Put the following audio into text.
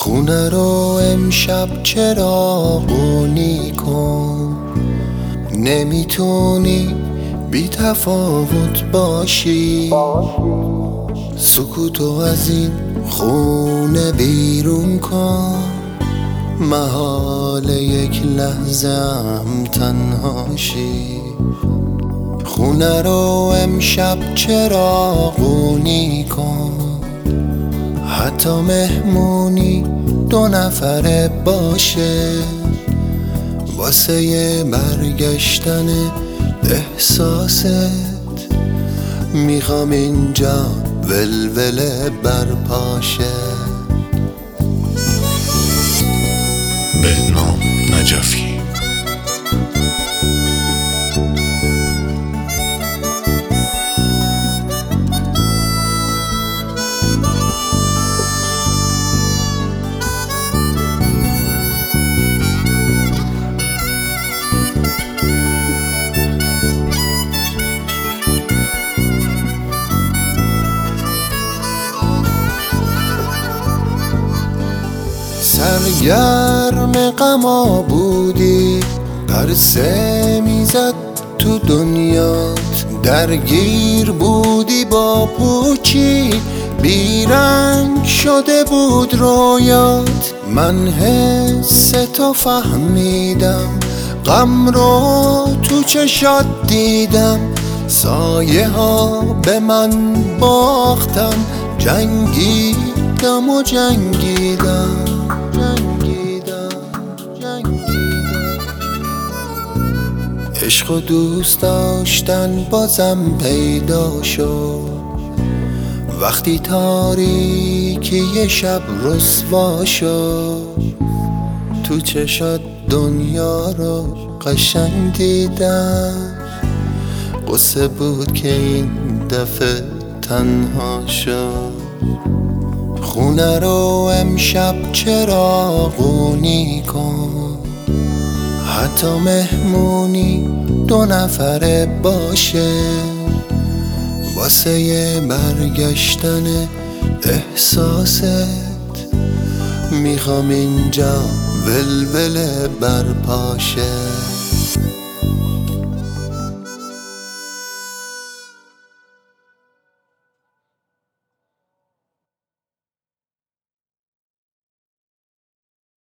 خونه رو امشب چراغونی کن، نمیتونی بی تفاوت باشی. سکوتو از این خونه بیرون کن، محال یک لحظه‌ام تنهاشی. خونه رو امشب چراغونی کن، حتی مهمونی 2 نفره باشه، واسه برگشتن احساست. میخوام اینجا ولوله برپاشه. بهنام نجفی. سرگرم غما بودی، پرسه میزد تو دنیات. درگیر بودی با پوچی، بیرنگ شده بود رویات. من حس تو فهمیدم، غم رو تو چشات دیدم. سایه ها به من باختن، جنگیدم و جنگیدم. عشق و دوست داشتن بازم پیدا شد، وقتی تاریکی شب رسوا شد. تو چشات دنیا رو قشنگ دیدم، قصه بود که این دفعه تنها شد. خونه رو امشب چراغونی کن، حتی مهمونی 2 نفره باشه، واسه برگشتن احساست. میخوام اینجا ولوله برپاشه.